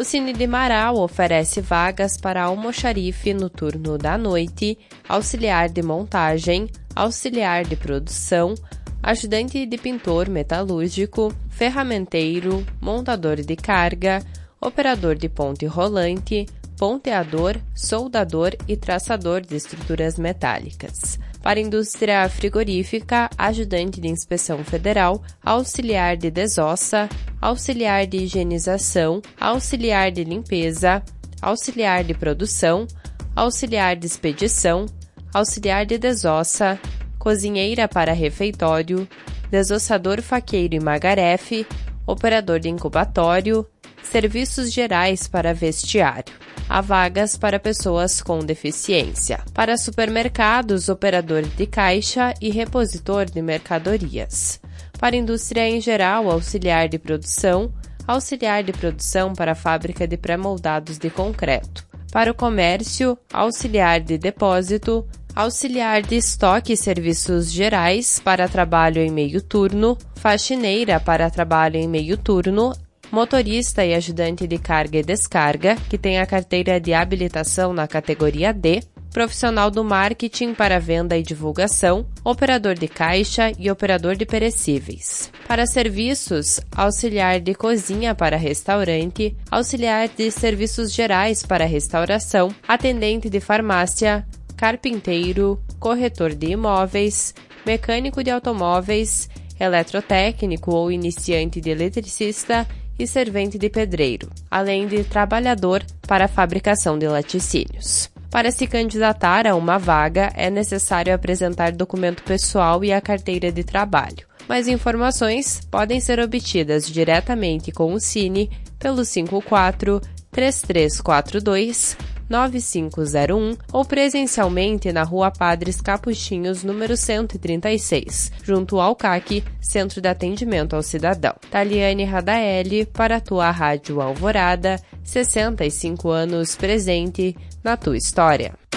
Cine de Marau oferece vagas para almoxarife no turno da noite, auxiliar de montagem, auxiliar de produção, ajudante de pintor metalúrgico, ferramenteiro, montador de carga, operador de ponte rolante, ponteador, soldador e traçador de estruturas metálicas. Para indústria frigorífica, ajudante de inspeção federal, auxiliar de desossa, auxiliar de higienização, auxiliar de limpeza, auxiliar de produção, auxiliar de expedição, auxiliar de desossa, cozinheira para refeitório, desossador faqueiro e magarefe, operador de incubatório, serviços gerais para vestiário. Há vagas para pessoas com deficiência. Para supermercados, operador de caixa e repositor de mercadorias. Para indústria em geral, auxiliar de produção para a fábrica de pré-moldados de concreto. Para o comércio, auxiliar de depósito, auxiliar de estoque e serviços gerais para trabalho em meio turno, faxineira para trabalho em meio turno, motorista e ajudante de carga e descarga, que tem a carteira de habilitação na categoria D, profissional do marketing para venda e divulgação, operador de caixa e operador de perecíveis. Para serviços, auxiliar de cozinha para restaurante, auxiliar de serviços gerais para restauração, atendente de farmácia, carpinteiro, corretor de imóveis, mecânico de automóveis, eletrotécnico ou iniciante de eletricista e servente de pedreiro, além de trabalhador para a fabricação de laticínios. Para se candidatar a uma vaga, é necessário apresentar documento pessoal e a carteira de trabalho. Mais informações podem ser obtidas diretamente com o Cine pelo 54-3342-9501 ou presencialmente na Rua Padres Capuchinhos, número 136, junto ao CAC, Centro de Atendimento ao Cidadão. Taliane Radaeli, para a tua Rádio Alvorada, 65 anos presente na tua história.